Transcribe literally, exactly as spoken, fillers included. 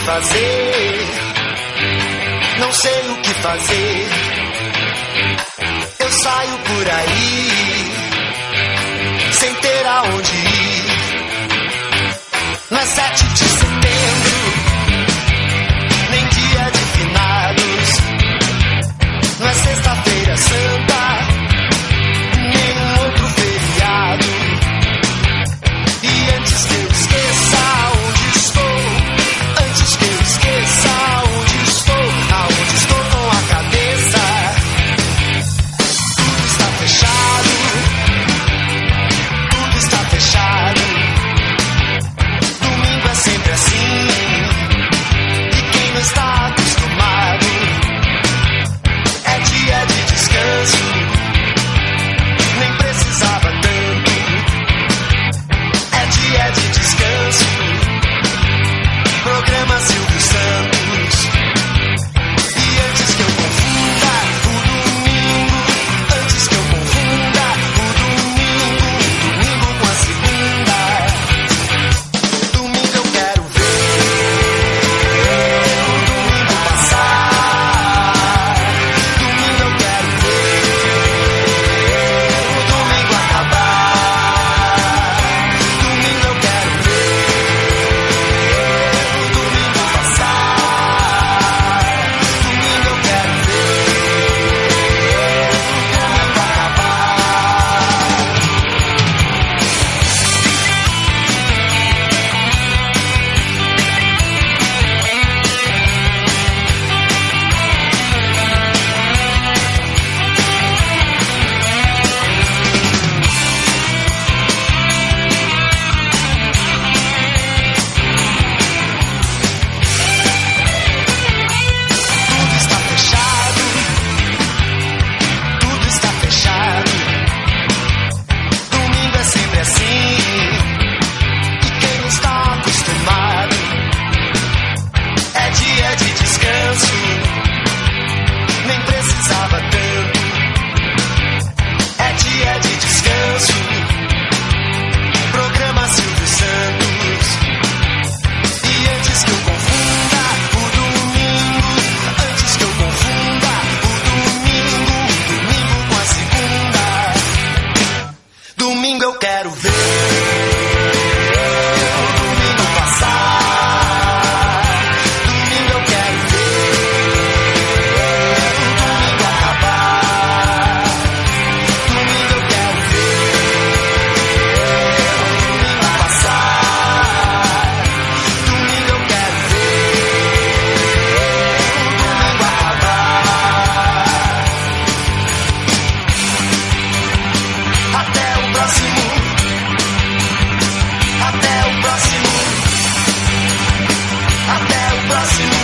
fazer, não sei o que fazer. Eu saio por aí, sem ter aonde ir. Não é sete de setembro, nem dia de finados. Não é sexta-feira santa, nem outro feriado. E antes que eu esqueça onde estou, antes que eu esqueça onde estou, aonde estou com a cabeça, tudo está fechado, tudo está fechado. Domingo é sempre assim, e quem não está acostumado, é dia de descanso, nem precisava tanto. É dia de descanso, programa Silvio Santos. E antes que eu confunda o domingo, antes que eu confunda o domingo, domingo com a segunda, domingo eu quero ver o domingo passar, domingo eu quero ver o domingo acabar, domingo eu quero ver o domingo passar, domingo eu quero ver o domingo acabar. Tudo está fechado, tudo está fechado. Domingo é sempre assim, e quem não está acostumado, é dia de descanso, nem precisava tanto. É dia de descanso, programa Silvio Santos. E antes que eu confunda o domingo, antes que eu confunda o domingo, domingo com a segunda, domingo eu quero ver o domingo passar, domingo eu quero ver o domingo acabar, domingo eu quero ver o domingo passar, domingo eu quero ver o domingo acabar. Até o próximo, até o próximo, até o próximo.